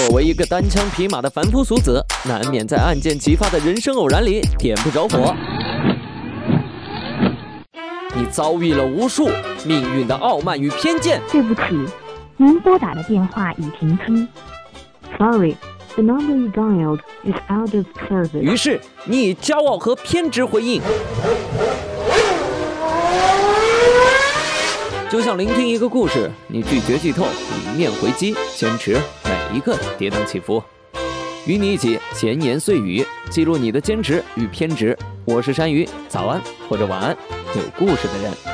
作为一个单枪匹马的凡夫俗子，难免在案件激发的人生偶然里点不着火。你遭遇了无数命运的傲慢与偏见。 对不起，您拨打的电话已停机。Sorry, the number you dialed is out of service. 于是你以骄傲和偏执回应。就像聆听一个故事，你拒绝剧透，一面回击，坚持每一个跌宕起伏。与你一起闲言碎语，记录你的坚持与偏执。我是山鱼，早安或者晚安，有故事的人。